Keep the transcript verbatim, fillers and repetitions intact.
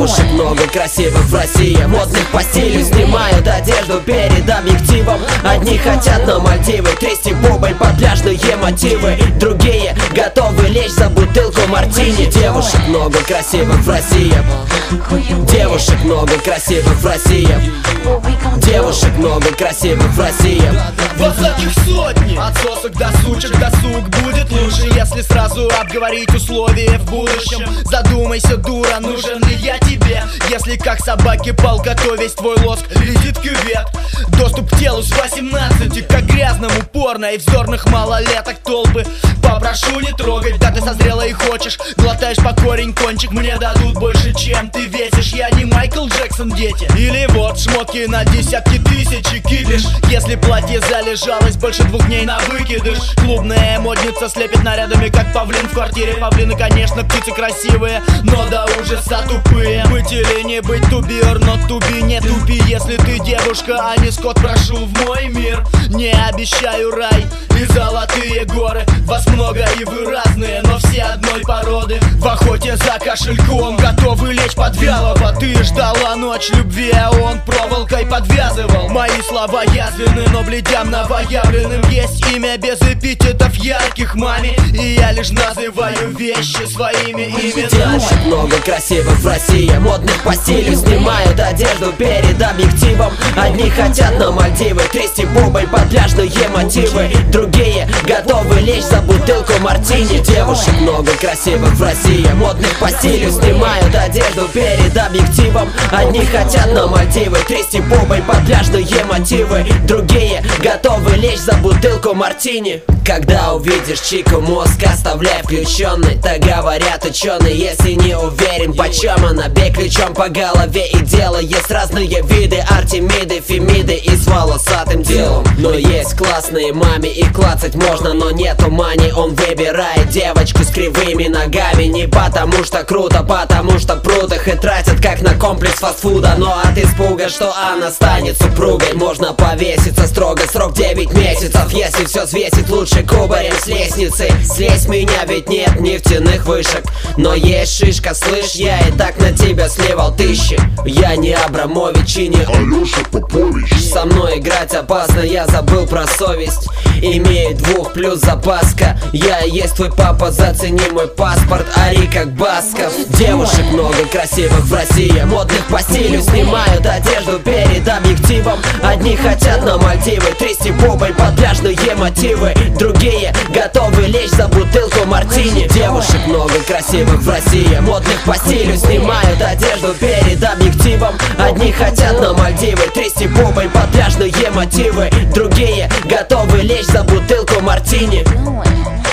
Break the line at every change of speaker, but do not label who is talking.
Девушек много красивых в России, модных по стилю, снимают одежду перед объективом. Одни хотят на Мальдивы, трясти бубой под пляжные мотивы, другие готовы лечь за бутылку мартини. Девушек много красивых в России, девушек много красивых в России, девушек много красивых в России.
Двадцатых сотни, от сосок до сучек, досуг будет лучше, если сразу обговорить условия в будущем. Задумайся, дура, нужен ли я тебе, если как собаке палка, то весь твой лоск летит в кювет. Доступ к телу с восемнадцати, как грязному порно, и вздорных малолеток толпы. Попрошу не трогать, да ты созрела и хочешь. Глотаешь по корень кончик, мне дадут больше, чем ты весишь. Я не Майкл Джексон, дети. Или вот шмотки на десятки тысяч и кипиш. Если платье залежалось больше двух дней на выкидыш. Клубная модница слепит нарядами, как павлин в квартире. Павлины, конечно, птицы красивые, но до ужаса тупые. Быть или не быть, to be or not to be, не тупи. Если ты девушка, а не скот, прошу в мой мир. Не обещаю рай и золотые горы. Вас много и вы разные, но все одной породы. В охоте за кошельком готовы лечь под вялого. Ты ждала ночь любви, а он проволокой подвязывал. Мои слова язвлены, но бледям новоявленным есть имя без эпитетов ярких маме. И я лишь называю вещи своими именами.
Девушек много красивых в России, модных по стилю, снимают одежду перед объективом. Одни хотят на Мальдивы, трясти бубой под пляжные мотивы, другие готовы лечь за бутылку мартини. Девушек много красивых в России, модных по стилю, снимают одежду перед объективом. Одни хотят на Мальдивы, трясти бубой под пляжные мотивы, другие готовы лечь за бутылку мартини. Когда увидишь чику, мозг оставляй включенный. Так говорят ученые, если не уверен, почем она, бей ключом по голове. И дело есть разные виды, Артемиды, Фемиды и с волосатым делом. Но есть классные маме, и клацать можно, но нету мани. Он выбирает девочку с кривыми ногами не потому что круто, потому что прут их и тратят как на комплекс фастфуда. Но от испуга, что она станет супругой, можно повеситься строго, срок девять месяцев. Если все взвесить, лучше кубарем с лестницы. Слезь меня, ведь нет нефтяных вышек, но есть шишка, слышь, я и так на тебя сливал тысячи. Я не Абрамович и не
Алёша Попович.
Со мной играть опасно, я забыл про совесть. Имею двух плюс запаска. Я и есть твой папа, зацени мой паспорт, ори как Басков. Девушек много красивых в России, модных по стилю, снимают одежду перед объективом. Одни хотят на Мальдивы, трясти бубой под пляжные мотивы, другие готовы лечь за бутылку мартини. Девушек много красивых в России, модных по стилю, снимают одежду перед объективом. Одни хотят на Мальдивы, трясти бубой под пляжные мотивы, другие готовы лечь за бутылку мартини.